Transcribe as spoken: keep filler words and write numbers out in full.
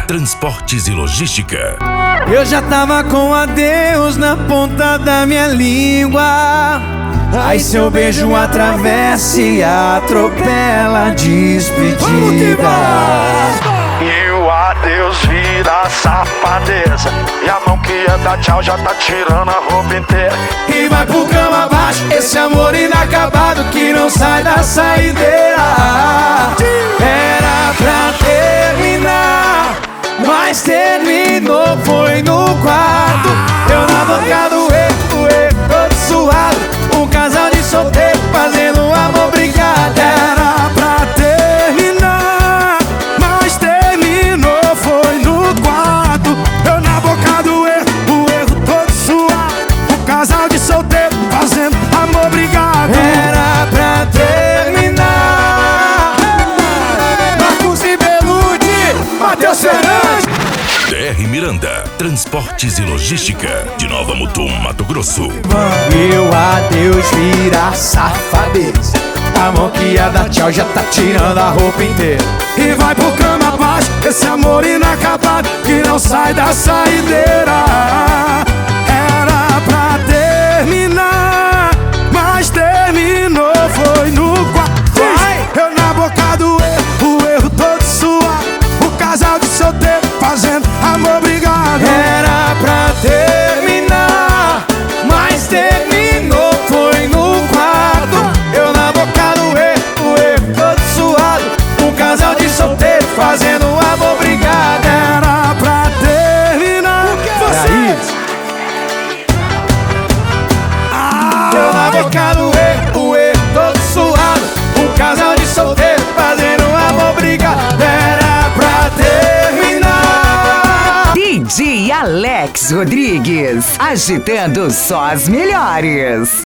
Transportes e Logística. Eu já tava com adeus na ponta da minha língua. Aí seu beijo atravessa e atropela a despedida. E o adeus vira safadeza, e a mão que ia dar tchau já tá tirando a roupa inteira. E vai pro cama abaixo, esse amor inacabado que não sai da saideira. Era pra terminar, mas terminou, foi no quarto. Eu na boca do erro, erro todo suado, um casal de solteiro fazendo amor brigado. Era pra terminar, mas terminou, foi no quarto. Eu na boca do erro, o erro todo suado, um casal de solteiro fazendo amor brigado. Era pra terminar. Marcos e Belucci, Matheus Fernandes. D R Miranda, Transportes e Logística, de Nova Mutum, Mato Grosso. Meu adeus vira safadeza, a mão que ia dar tchau já tá tirando a roupa inteira. E vai pro cama abaixo, esse amor inacabado que não sai da saideira. Era pra terminar, mas terminou, foi no quarto. Eu na boca do erro, o erro todo suado, o casal de solteiro fazendo amor brigado. Era pra terminar, mas terminou, foi no quarto. Eu na boca do erro, o erro todo suado, um casal de solteiro fazendo amor brigado. Era pra terminar. Vocês. Eu na boca do erro, o erro todo suado, um casal de solteiro fazendo amor brigado. Era pra terminar. D J Alex Rodrigues, agitando só as melhores.